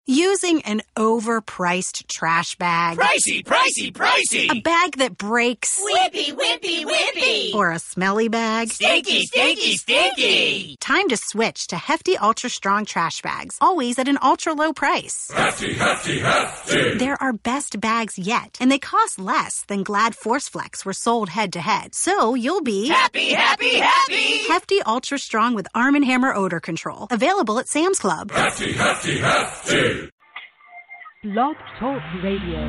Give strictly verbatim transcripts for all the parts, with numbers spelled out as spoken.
Using an overpriced trash bag. Pricey, pricey, pricey! A bag that breaks. Whippy, whippy, whippy! Or a smelly bag. Stinky, stinky, stinky! Time to switch to Hefty Ultra Strong trash bags, always at an ultra low price. Hefty, hefty, hefty! They're our best bags yet, and they cost less than Glad Force Flex were sold head to head. So you'll be happy, happy, happy! Hefty Ultra Strong with Arm and Hammer odor control. Available at Sam's Club. Hefty, hefty, hefty! Blog Talk Radio.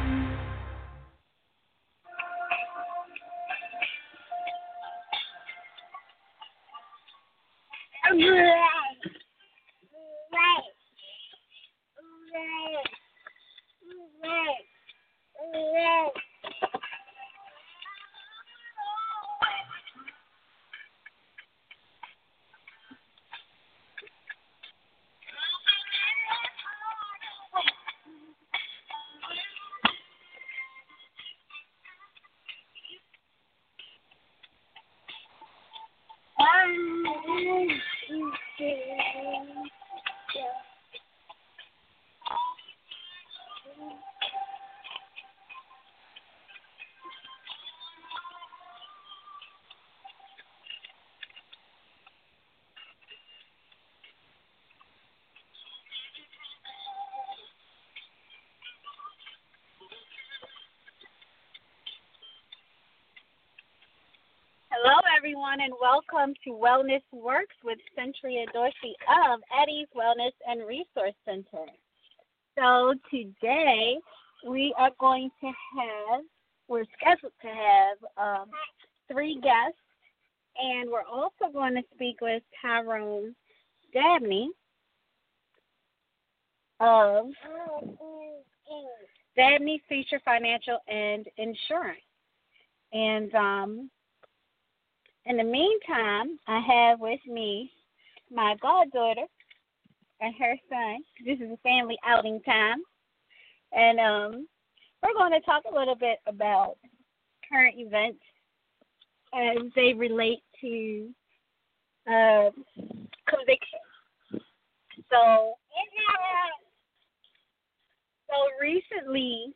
Hello, everyone, and welcome to Wellness Works with Centria Dorsey of Eddie's Wellness and Resource Center. So today we are going to have, we're scheduled to have um, three guests, and we're also going to speak with Tyrone Dabney of Dabney Future Financial and Insurance. And um, in the meantime, I have with me my goddaughter and her son. This is a family outing time. And um, we're going to talk a little bit about current events as they relate to uh, conviction. So, so recently,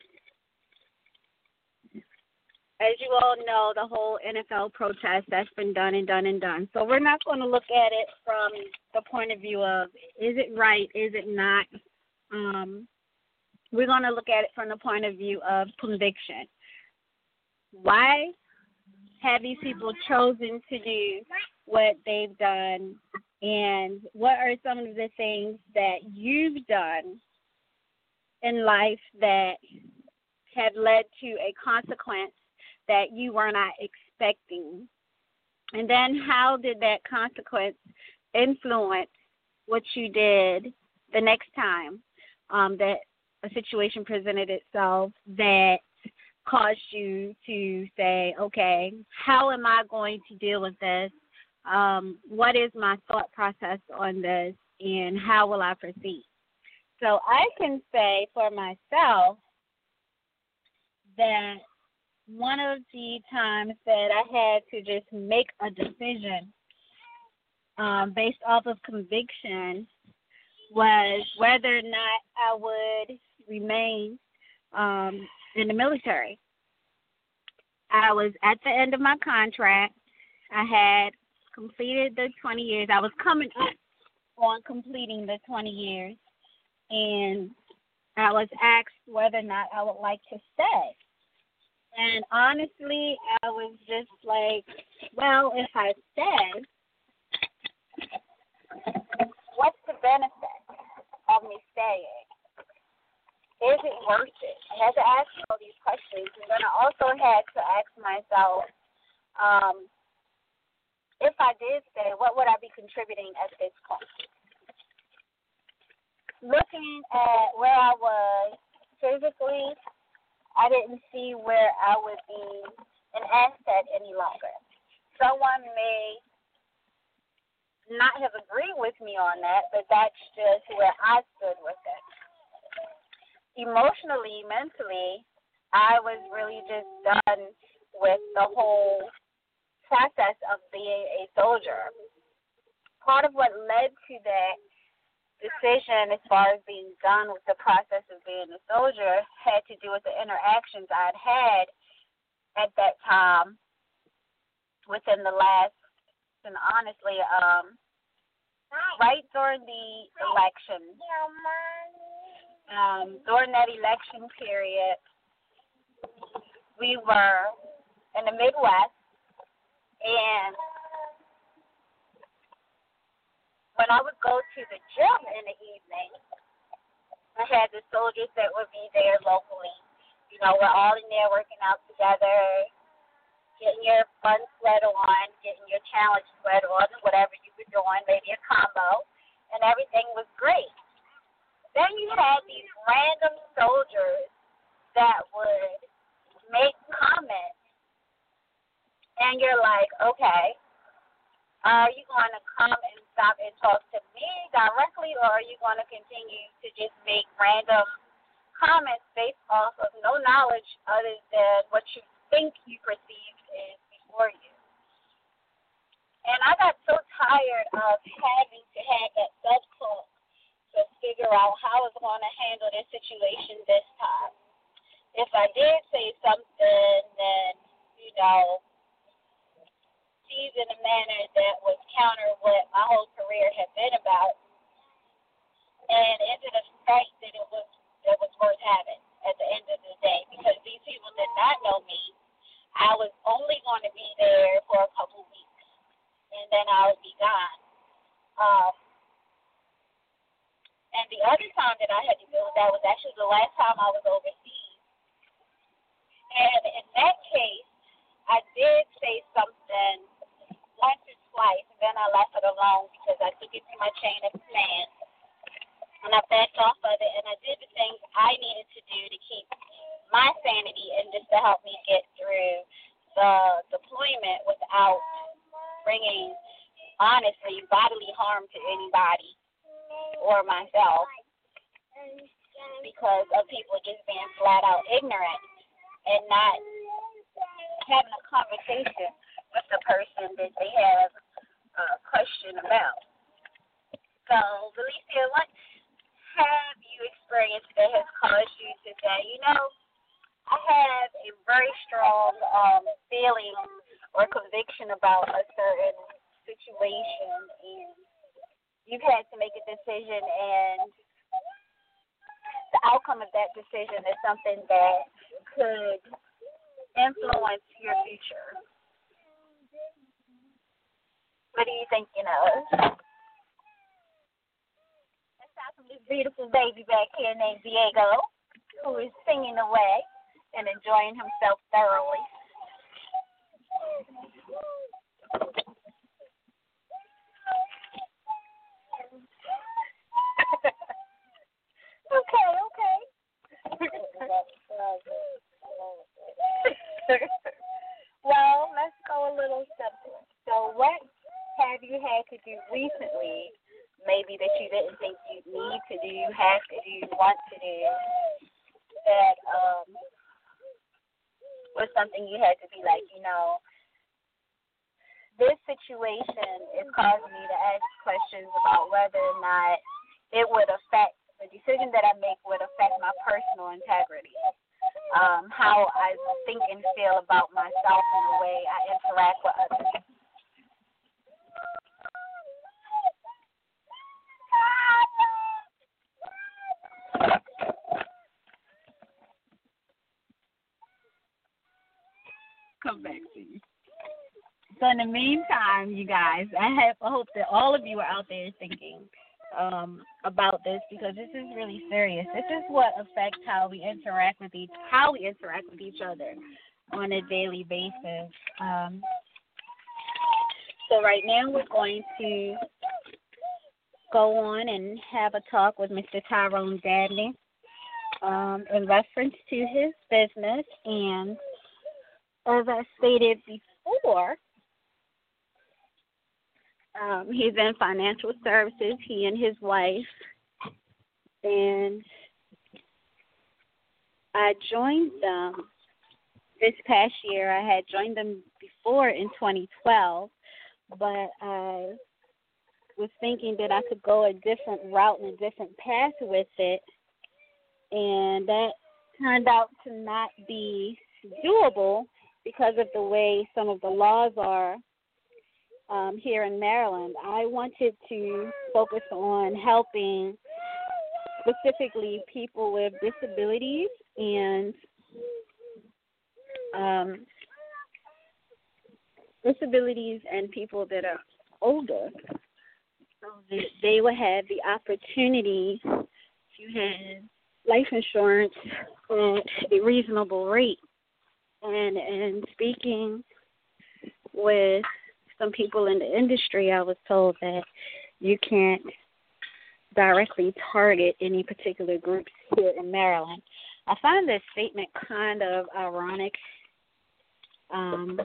as you all know, the whole N F L protest that's been done and done and done. So we're not going to look at it from the point of view of, is it right, is it not? Um, we're going to look at it from the point of view of conviction. Why have these people chosen to do what they've done, and what are some of the things that you've done in life that have led to a consequence that you were not expecting? And then how did that consequence influence what you did the next time um, that a situation presented itself that caused you to say, okay, how am I going to deal with this? Um, what is my thought process on this, and how will I proceed? So I can say for myself that one of the times that I had to just make a decision um, based off of conviction was whether or not I would remain um, in the military. I was at the end of my contract. I had completed the twenty years. I was coming up on completing the twenty years, and I was asked whether or not I would like to stay. And honestly, I was just like, well, if I stay, what's the benefit of me staying? Is it worth it? I had to ask all these questions. And then I also had to ask myself, um, if I did stay, what would I be contributing at this point? Looking at where I was physically, I didn't see where I would be an asset any longer. Someone may not have agreed with me on that, but that's just where I stood with it. Emotionally, mentally, I was really just done with the whole process of being a soldier. Part of what led to that decision as far as being done with the process of being a soldier had to do with the interactions I'd had at that time within the last, and honestly, um, right during the election, um, during that election period, we were in the Midwest, and when I would go to the gym in the evening, I had the soldiers that would be there locally. You know, we're all in there working out together, getting your fun sweat on, getting your challenge sweat on, whatever you were doing, maybe a combo, and everything was great. Then you had these random soldiers that would make comments, and you're like, okay, are you going to come and stop and talk to me directly, or are you going to continue to just make random comments based off of no knowledge other than what you think you perceive is before you? And I got so tired of having to have that self-talk to figure out how I was going to handle this situation this time. If I did say something, then, you know, sees in a manner that was counter what my whole career had been about, and ended up fact that it was that was worth having at the end of the day, because these people did not know me. I was only going to be there for a couple weeks, and then I would be gone. Um, and the other time that I had to deal with that was actually the last time I was overseas. And in that case, I did say something once or twice, and then I left it alone because I took it to my chain of command, and I backed off of it, and I did the things I needed to do to keep my sanity and just to help me get through the deployment without bringing, honestly, bodily harm to anybody or myself because of people just being flat out ignorant and not having a conversation with the person that they have a question about. So, Valicia, what have you experienced that has caused you to say, you know, I have a very strong um, feeling or conviction about a certain situation, and you've had to make a decision, and the outcome of that decision is something that could influence your future? What are you thinking of? Aside from this beautiful baby back here named Diego, who is singing away and enjoying himself thoroughly. okay, okay. Well, let's go a little simpler. So what have you had to do recently, maybe that you didn't think you need to do, have to do, want to do, that um, was something you had to be like, you know, this situation is causing me to ask questions about whether or not it would affect, the decision that I make would affect my personal integrity, um, how I think and feel about myself and the way I interact with others. Come back to you. So in the meantime, you guys, I have I hope that all of you are out there thinking um, about this, because this is really serious. This is what affects how we interact with each how we interact with each other on a daily basis. Um, so right now we're going to go on and have a talk with Mister Tyrone Dabney um, in reference to his business. And as I stated before, um, he's in financial services, he and his wife. And I joined them this past year. I had joined them before in twenty twelve, but I was thinking that I could go a different route and a different path with it, and that turned out to not be doable because of the way some of the laws are um, here in Maryland. I wanted to focus on helping specifically people with disabilities and um, disabilities and people that are older, so that they will have the opportunity to have life insurance at a reasonable rate. And and speaking with some people in the industry, I was told that you can't directly target any particular groups here in Maryland. I find this statement kind of ironic. Um,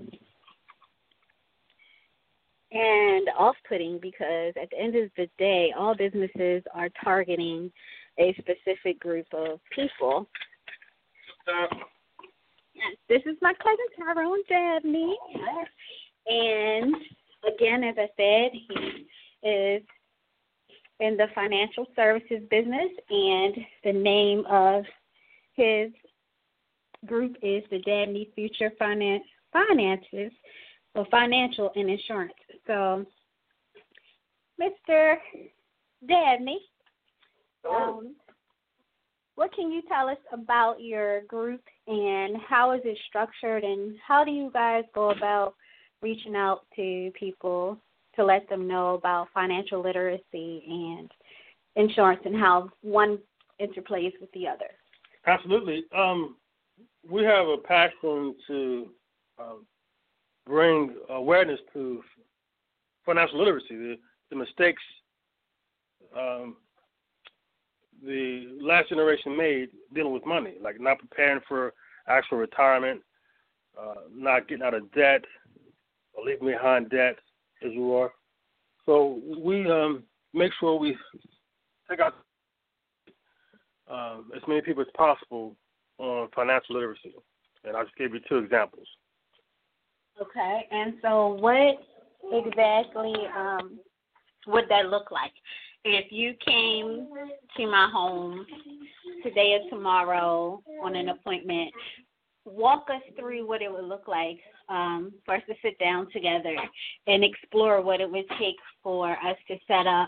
and off-putting, because at the end of the day, all businesses are targeting a specific group of people. Uh, this is my cousin Tyrone Dabney. And again, as I said, he is in the financial services business, and the name of his group is the Dabney Future Finance Finances, or Financial and Insurance. So, Mister Dabney, um, what can you tell us about your group, and how is it structured, and how do you guys go about reaching out to people to let them know about financial literacy and insurance and how one interplays with the other? Absolutely. Um, we have a passion to um, bring awareness to financial literacy, the, the mistakes um, the last generation made dealing with money, like not preparing for actual retirement, uh, not getting out of debt, or leaving behind debt as you are. So we um, make sure we take out um, as many people as possible on financial literacy. And I just gave you two examples. Okay, and so what exactly um, would that look like? If you came to my home today or tomorrow on an appointment, walk us through what it would look like um, for us to sit down together and explore what it would take for us to set up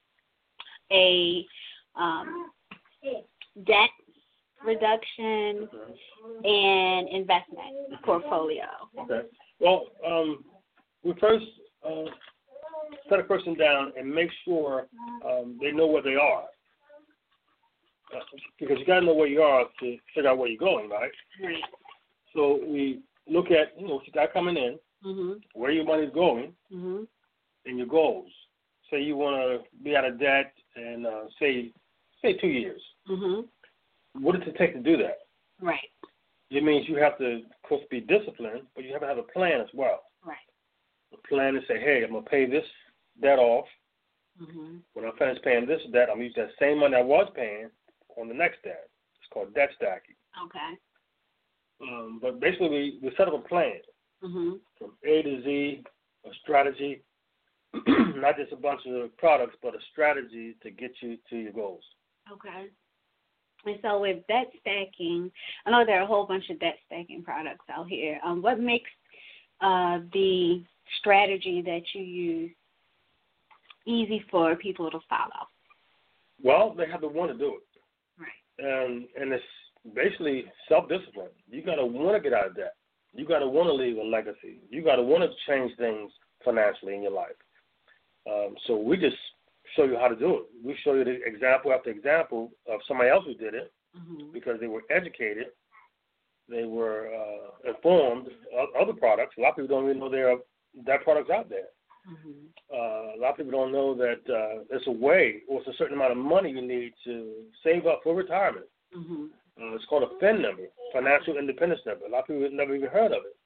a um, debt reduction and investment portfolio. Okay. Well, um, we first uh, set a person down and make sure um, they know where they are. Uh, because you got to know where you are to figure out where you're going, right? Right. So we look at, you know, what you got coming in, mm-hmm. where your money's going, mm-hmm. and your goals. Say you want to be out of debt in, uh, say, say two years. Mm-hmm. What does it take to do that? Right. It means you have to, of course, be disciplined, but you have to have a plan as well. Right. A plan to say, hey, I'm going to pay this debt off. Mm-hmm. When I finish paying this debt, I'm going to use that same money I was paying on the next debt. It's called debt stacking. Okay. Um, but basically, we, we set up a plan mm-hmm. from A to Z, a strategy, not just a bunch of products, but a strategy to get you to your goals. Okay. And so with debt stacking, I know there are a whole bunch of debt stacking products out here. Um, what makes uh, the strategy that you use easy for people to follow? Well, they have to want to do it. Right. And, and it's basically self-discipline. You got to want to get out of debt. You got to want to leave a legacy. You got to want to change things financially in your life. Um, so we just show you how to do it. We show you the example after example of somebody else who did it mm-hmm. because they were educated, they were uh, informed of other products. A lot of people don't even know there are that products out there. Mm-hmm. Uh, a lot of people don't know that uh, there's a way, or it's a certain amount of money you need to save up for retirement. Mm-hmm. Uh, it's called a F I N number, Financial Independence Number. A lot of people have never even heard of it.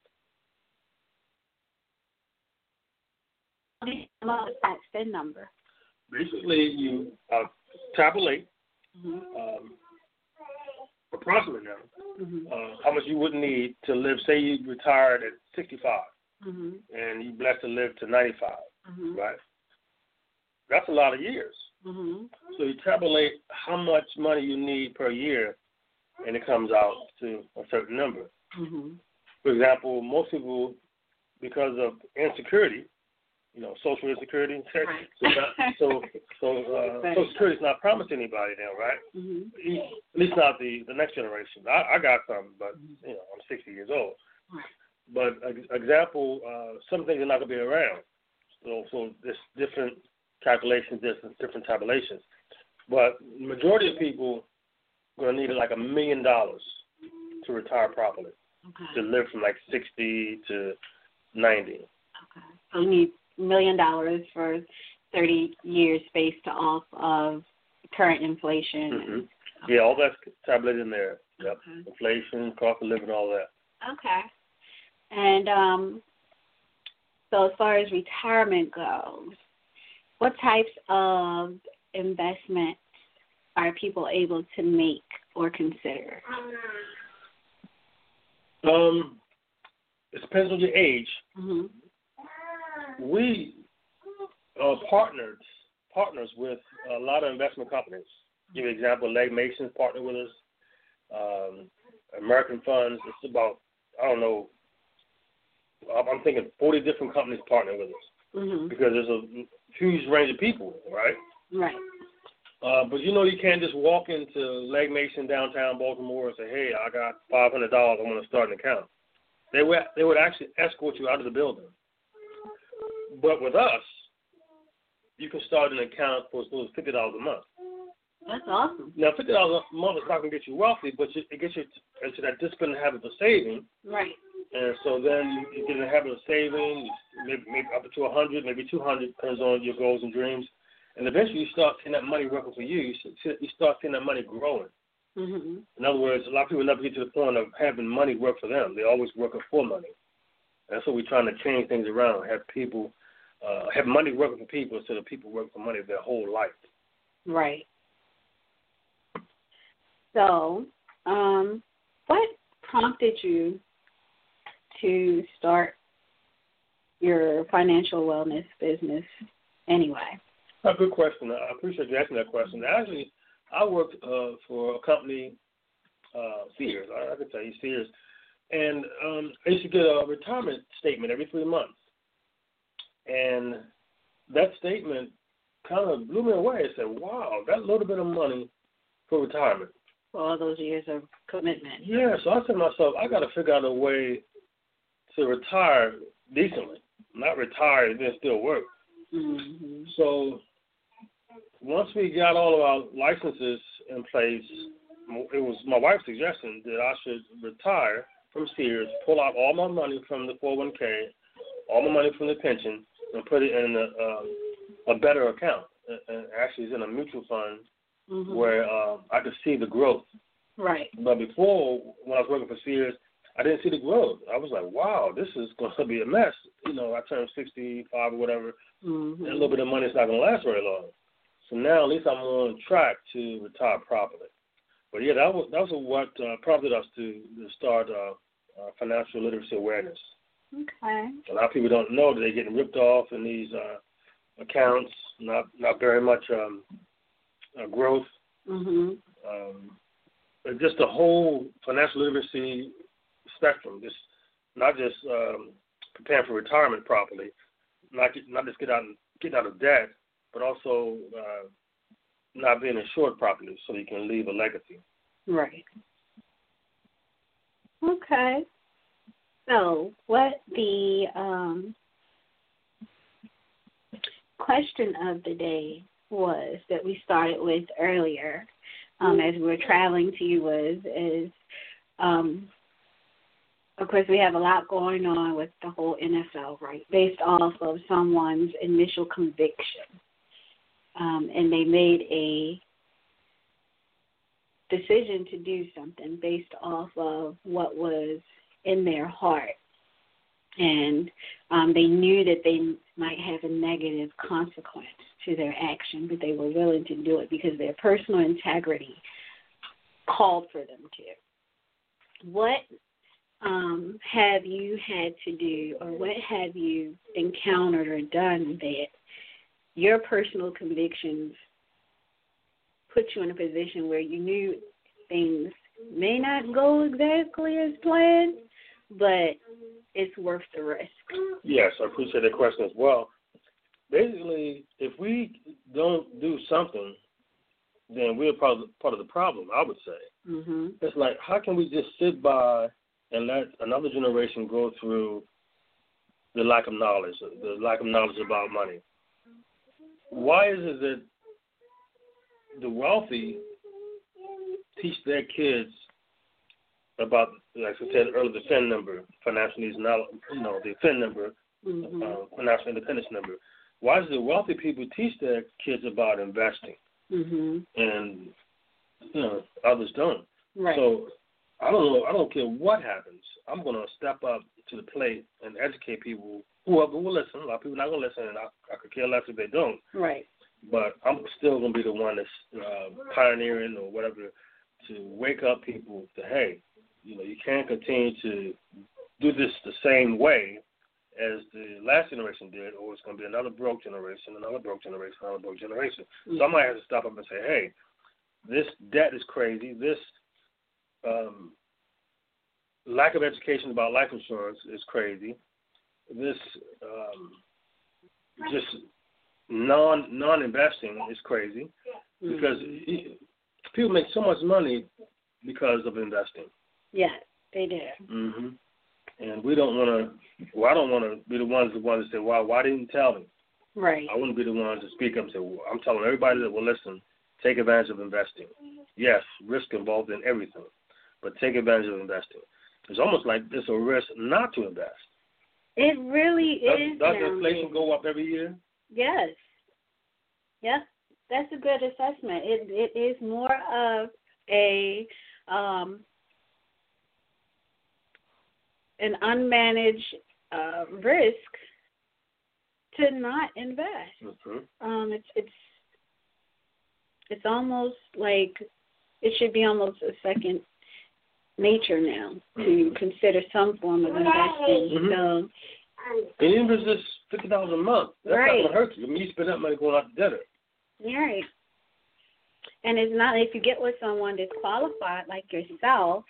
What is that F I N number? Basically, you uh, tabulate mm-hmm. um, approximately now mm-hmm. uh, how much you would need to live. Say you retired at sixty-five, mm-hmm. and you're blessed to live to ninety-five, mm-hmm. right? that's a lot of years. Mm-hmm. So you tabulate how much money you need per year, and it comes out to a certain number. Mm-hmm. For example, most people, because of insecurity, you know, social insecurity, right. so not, so, so uh, Social Security is not promised to anybody now, right? Mm-hmm. At least not the, the next generation. I, I got some, but you know, I'm sixty years old. Right. But example, uh, some things are not going to be around. So, so there's different calculations, different different tabulations. But the majority of people are going to need like a million dollars to retire properly. Okay. To live from like sixty to ninety. Okay. So you need a million dollars for thirty years based off of current inflation. Mm-hmm. Okay. Yeah, all that's tabulated in there. Yep. Okay. Inflation, cost of living, all that. Okay. And um, so as far as retirement goes, what types of investments are people able to make or consider? Um, it depends on your age. Mm-hmm. We are partners partners with a lot of investment companies. Give you an example, Legg Mason's partner with us. Um, American Funds. It's about I don't know. I'm thinking forty different companies partner with us mm-hmm. because there's a huge range of people, right? Right. Uh, but you know, you can't just walk into Legg Mason downtown Baltimore and say, "Hey, I got five hundred dollars. I want to start an account." They would they would actually escort you out of the building. But with us, you can start an account for as little as fifty dollars a month. That's awesome. Now, fifty dollars a month is not going to get you wealthy, but it gets you into that disciplined habit of saving. Right. And so then you get in the habit of saving, maybe, maybe up to one hundred, maybe two hundred, depends on your goals and dreams. And eventually you start seeing that money working for you. You, see, you start seeing that money growing. Mm-hmm. In other words, a lot of people never get to the point of having money work for them. They're always working for money. That's what we're trying to change things around, have people, uh, have money working for people instead of people working for money their whole life. Right. So, um, what prompted you to start your financial wellness business anyway? A good question. I appreciate you asking that question. Actually, I worked uh, for a company, uh, Sears. I, I can tell you, Sears. And um, I used to get a retirement statement every three months. And that statement kind of blew me away. I said, wow, that little bit of money for retirement. For all those years of commitment. Yeah, so I said to myself, I got to figure out a way to retire decently, not retire and then still work. Mm-hmm. So once we got all of our licenses in place, it was my wife's suggestion that I should retire from Sears, pull out all my money from the four oh one k, all my money from the pension, and put it in a, uh, a better account. And actually, it's in a mutual fund mm-hmm. where uh, I could see the growth. Right. But before, when I was working for Sears, I didn't see the growth. I was like, wow, this is going to be a mess. You know, I turned sixty-five or whatever, mm-hmm. and a little bit of money is not going to last very long. So now at least I'm on track to retire properly. But, yeah, that was, that was what uh, prompted us to, to start uh, uh, financial literacy awareness. Okay. A lot of people don't know that they're getting ripped off in these uh, accounts, not not very much um, uh, growth. Mm-hmm. Um, but just the whole financial literacy spectrum, just not just um, preparing for retirement properly, not get, not just get out getting out of debt, but also uh, not being insured properly so you can leave a legacy. Right. Okay. So what the um, question of the day was that we started with earlier um, as we were traveling to you was, is, um, of course, we have a lot going on with the whole N F L, right, based off of someone's initial conviction. Um, and they made a decision to do something based off of what was in their heart, and um, they knew that they might have a negative consequence to their action, but they were willing to do it because their personal integrity called for them to. What um, have you had to do, or what have you encountered or done that your personal convictions put you in a position where you knew things may not go exactly as planned, but it's worth the risk. Yes, I appreciate that question as well. Basically, if we don't do something, then we're part of the, part of the problem, I would say. Mm-hmm. It's like, how can we just sit by and let another generation go through the lack of knowledge, the lack of knowledge about money? Why is it that the wealthy teach their kids about, like I said earlier, the F I N number, financial needs, you know, the F I N number, mm-hmm. uh, financial independence number? Why does the wealthy people teach their kids about investing, mm-hmm. and you know others don't? Right. So I don't know. I don't care what happens. I'm going to step up to the plate and educate people. Whoever will listen. A lot of people not going to listen, and I, I could care less if they don't. Right. But I'm still going to be the one that's uh, pioneering or whatever to wake up people to, hey, you know, you can't continue to do this the same way as the last generation did, or it's going to be another broke generation, another broke generation, another broke generation. Mm-hmm. Somebody has to stop up and say, hey, this debt is crazy. This um, lack of education about life insurance is crazy. This um, just non non investing is crazy, because mm-hmm. people make so much money because of investing. Yeah, they do. Mm-hmm. And we don't want to. Well, I don't want to be the ones the ones that say, "Why? Why didn't you tell me?" Right. I wouldn't be the ones to speak up and say, well, "I'm telling everybody that will listen, take advantage of investing. Yes, risk involved in everything, but take advantage of investing." It's almost like it's a risk not to invest. It really does, is. Does inflation go up every year? Yes. Yeah, that's a good assessment. It it is more of a um, an unmanaged uh, risk to not invest. Mm-hmm. Um, it's it's it's almost like it should be almost a second nature now to mm-hmm. consider some form of investing. Mm-hmm. So, and even if it's just fifty dollars a month, that's right. not going to hurt you. I mean, you spend that money going out to dinner. Right. And it's not, if you get with someone that's qualified like yourself,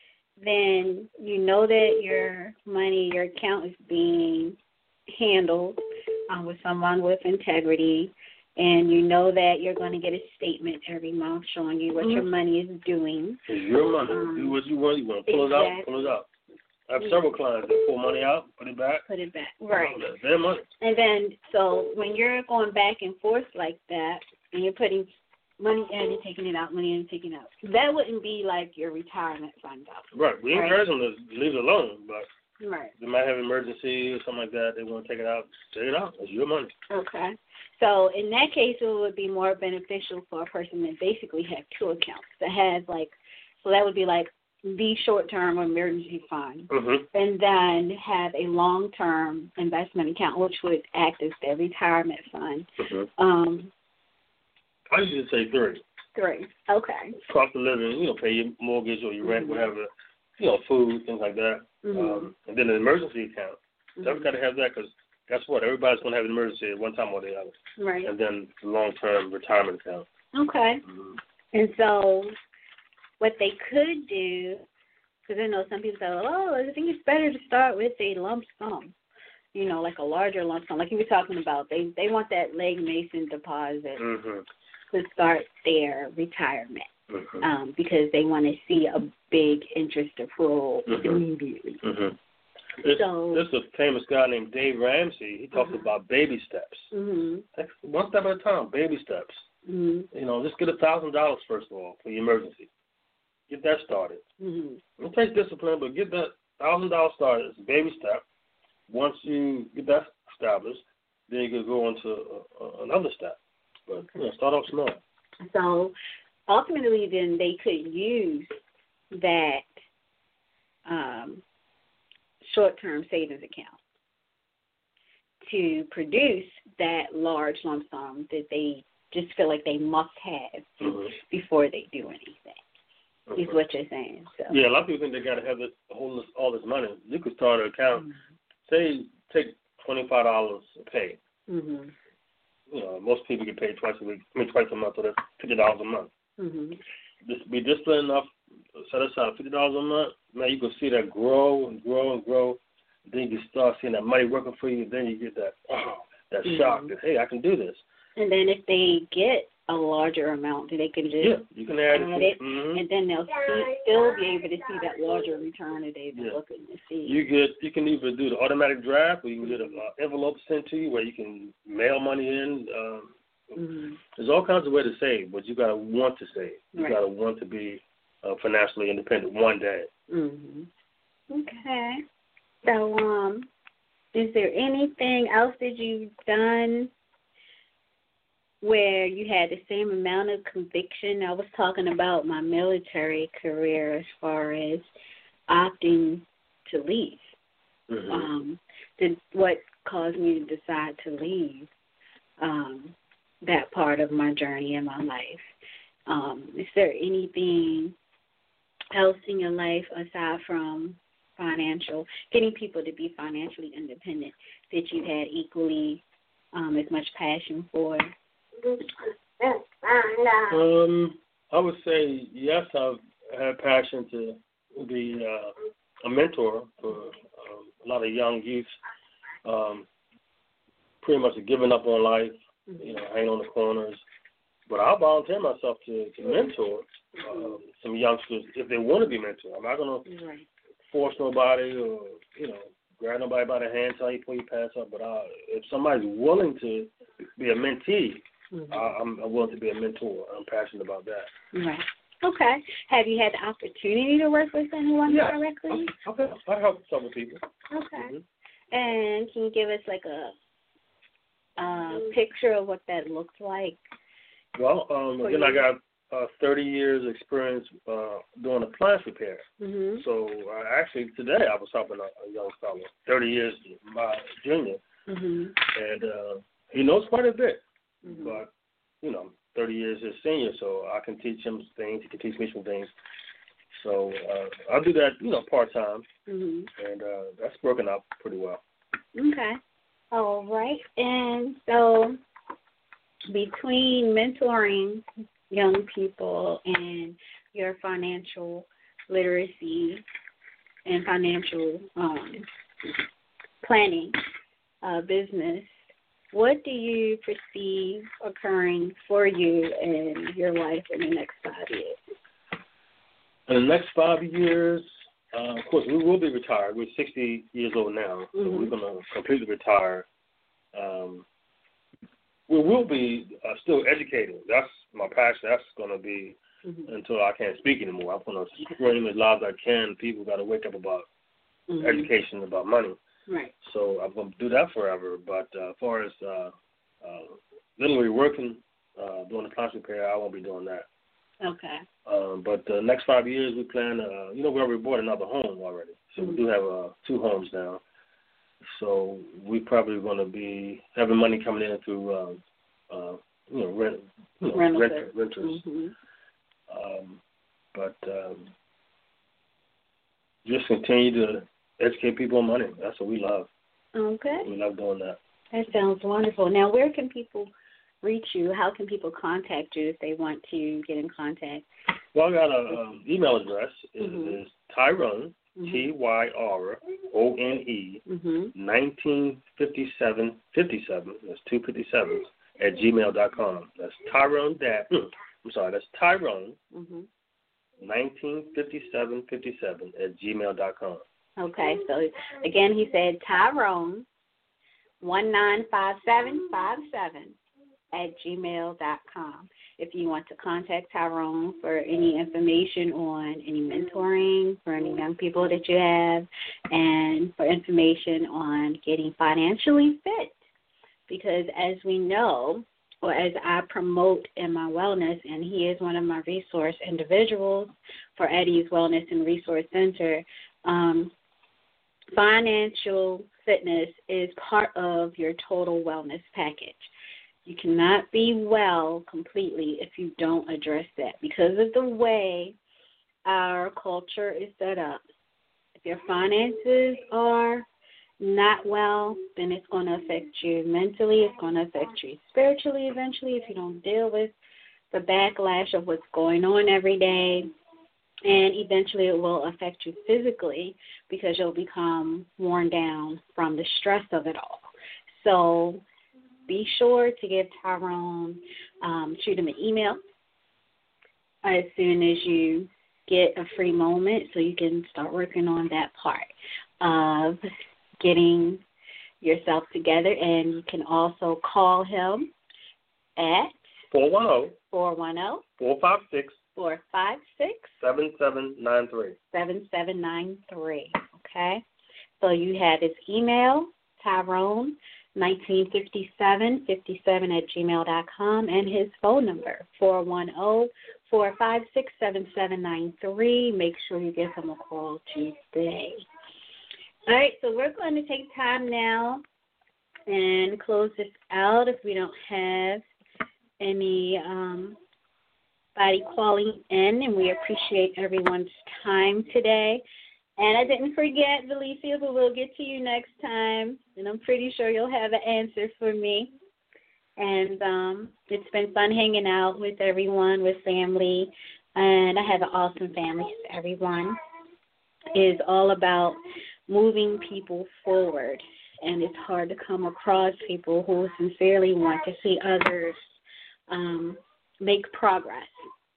then you know that your money, your account is being handled um, with someone with integrity, and you know that you're going to get a statement every month showing you what mm-hmm. your money is doing. It's your money. Um, Do what you want. You want to pull exactly. it out, pull it out. I have several clients that pull money out, put it back. Put it back. Right. Oh, that's their money. And then, so when you're going back and forth like that, and you're putting money in and taking it out, money in and taking it out, that wouldn't be like your retirement fund out. Right. We right? encourage them to leave it alone, but right. they might have an emergency or something like that. They want to take it out. Take it out. It's your money. Okay. So in that case, it would be more beneficial for a person that basically have two accounts that has like, so that would be like the short-term emergency fund, mm-hmm. and then have a long-term investment account, which would act as their retirement fund. Mm-hmm. Um, I usually say three. Three. Okay. Cost of living, you know, pay your mortgage or your rent, mm-hmm. whatever, you know, food, things like that. Mm-hmm. Um, and then an emergency account. Mm-hmm. So everybody's got to have that, because guess what? Everybody's going to have an emergency at one time or the other. Right. And then the long-term retirement account. Okay. Mm-hmm. And so what they could do, because I know some people say, oh, I think it's better to start with a lump sum, you know, like a larger lump sum, like you were talking about. They they want that Legg Mason deposit mm-hmm. to start their retirement, mm-hmm. um, because they want to see a big interest accrual mm-hmm. immediately. Mm-hmm. There's, so, there's a famous guy named Dave Ramsey. He talks mm-hmm. about baby steps. Mm-hmm. One step at a time, baby steps. Mm-hmm. You know, just get a thousand dollars first of all for your emergency. Get that started. Mm-hmm. It takes discipline, but get that thousand dollars started. It's a baby step. Once you get that established, then you can go on to uh, another step. But okay. you know, start off small. So ultimately, then they could use that um, short-term savings account to produce that large lump sum that they just feel like they must have mm-hmm. before they do anything, mm-hmm. is what you're saying. So. Yeah, a lot of people think they got to have this, whole this, all this money. You could start an account, mm-hmm. say, take twenty-five dollars a pay. Mm-hmm. you know, most people get paid twice a week, I mean twice a month, so that's fifty dollars a month. Mm-hmm. Just be disciplined enough, set aside fifty dollars a month. Man, you can see that grow and grow and grow. Then you start seeing that money working for you. Then you get that oh, that mm-hmm. shock that hey, I can do this. And then if they get a larger amount, then they can just yeah, you can add, add it, it, mm-hmm. and then they'll see, still be able to see that larger return that they've been yeah. looking to see. You get you can either do the automatic draft, or you can get an uh, envelope sent to you where you can mail money in. Um, mm-hmm. There's all kinds of ways to save, but you gotta want to save. You right. gotta want to be uh, financially independent one day. Mm-hmm. Okay. So, um, is there anything else that you've done where you had the same amount of conviction? I was talking about my military career as far as opting to leave. Mm-hmm. Um, did, what caused me to decide to leave um, that part of my journey in my life? Um, is there anything else in your life aside from financial, getting people to be financially independent that you had equally um, as much passion for? Um, I would say yes. I've had passion to be uh, a mentor for um, a lot of young youth. Um, pretty much giving up on life, you know, hanging on the corners. But I'll volunteer myself to, to mentor um, some youngsters if they want to be mentored. I'm not going to right. force nobody or, you know, grab nobody by the hand, tell you before you pass up. But I, if somebody's willing to be a mentee, mm-hmm. I, I'm, I'm willing to be a mentor. I'm passionate about that. Right. Okay. Have you had the opportunity to work with anyone yes. directly? Okay. I help several people. Okay. Mm-hmm. And can you give us like a, a picture of what that looks like? Well, um, again, I got uh, thirty years experience uh, doing appliance repair. Mm-hmm. So uh, actually today I was helping a, a young fellow, thirty years my junior, mm-hmm. and uh, he knows quite a bit. Mm-hmm. But, you know, thirty years his senior, so I can teach him things, he can teach me some things. So uh, I do that, you know, part-time, mm-hmm. and uh, that's working out pretty well. Okay. All right. And so between mentoring young people and your financial literacy and financial um, planning uh, business, what do you perceive occurring for you in your life in the next five years? In the next five years, uh, of course, we will be retired. We're sixty years old now, so mm-hmm. we're going to completely retire. Um, we will be uh, still educating. That's my passion. That's going to be mm-hmm. until I can't speak anymore. I'm going to scream as loud as I can. People got to wake up about mm-hmm. education, about money. Right. So I'm going to do that forever. But uh, as far as uh, uh, literally working, uh, doing the appliance repair, I won't be doing that. Okay. Um, but the next five years, we plan, uh, you know, we already bought another home already. So mm-hmm. we do have uh, two homes now. So we probably going to be having money coming in through, uh, uh, you know, rent, you know rent, renters. Mm-hmm. Um, but um, just continue to educate people on money. That's what we love. Okay. We love doing that. That sounds wonderful. Now, where can people reach you? How can people contact you if they want to get in contact? Well, I got an um, email address. It mm-hmm. is Tyrone, mm-hmm. T Y R O N E, mm-hmm. nineteen fifty-seven fifty-seven, that's two fifty-sevens, at gmail dot com. That's Tyrone, that, I'm sorry, that's Tyrone, mm-hmm. nineteen fifty-seven fifty-seven, at gmail dot com. Okay, so again, he said Tyrone, one nine five seven five seven, at gmail dot com. If you want to contact Tyrone for any information on any mentoring for any young people that you have, and for information on getting financially fit. Because as we know, or as I promote in my wellness, and he is one of my resource individuals for Eddie's Wellness and Resource Center, um, financial fitness is part of your total wellness package. You cannot be well completely if you don't address that because of the way our culture is set up. If your finances are not well, then it's going to affect you mentally. It's going to affect you spiritually eventually if you don't deal with the backlash of what's going on every day. And eventually it will affect you physically because you'll become worn down from the stress of it all. So be sure to give Tyrone, um, shoot him an email as soon as you get a free moment so you can start working on that part of getting yourself together. And you can also call him at four one zero, four one zero, four five six, four five six, seven seven nine three. seven seven nine three. Okay? So you have his email, Tyrone, nineteen fifty-seven, fifty-seven at gmail dot com, and his phone number, four one zero, four five six, seven seven nine three. Make sure you give him a call today. All right, so we're going to take time now and close this out if we don't have any um, body calling in, and we appreciate everyone's time today. And I didn't forget, Valicia, but we'll get to you next time, and I'm pretty sure you'll have an answer for me. And um, it's been fun hanging out with everyone, with family, and I have an awesome family. Everyone is all about moving people forward, and it's hard to come across people who sincerely want to see others um, make progress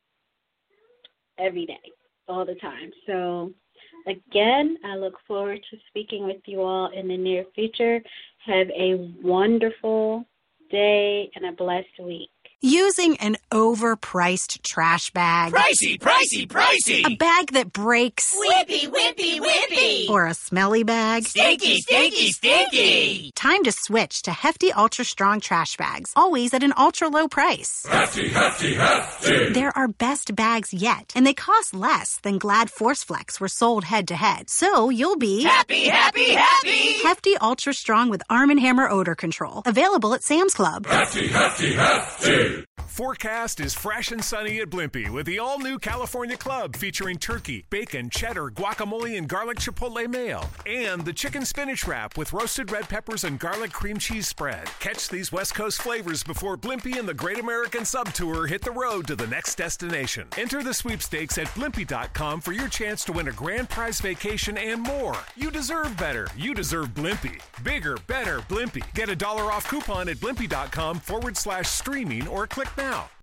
every day, all the time. So, again, I look forward to speaking with you all in the near future. Have a wonderful day and a blessed week. Using an overpriced trash bag. Pricey, pricey, pricey. A bag that breaks. Whippy, whippy, whippy. Or a smelly bag. Stinky, stinky, stinky. Time to switch to Hefty Ultra Strong trash bags, always at an ultra low price. Hefty, hefty, hefty. They're our best bags yet, and they cost less than Glad Force Flex were sold head to head. So you'll be happy, happy, happy. Hefty Ultra Strong with Arm and Hammer odor control. Available at Sam's Club. Hefty, hefty, hefty. Forecast is fresh and sunny at Blimpie with the all-new California Club featuring turkey, bacon, cheddar, guacamole, and garlic chipotle mayo. And the chicken spinach wrap with roasted red peppers and garlic cream cheese spread. Catch these West Coast flavors before Blimpie and the Great American Sub Tour hit the road to the next destination. Enter the sweepstakes at Blimpie dot com for your chance to win a grand prize vacation and more. You deserve better. You deserve Blimpie. Bigger, better Blimpie. Get a dollar off coupon at Blimpie dot com forward slash streaming or click now.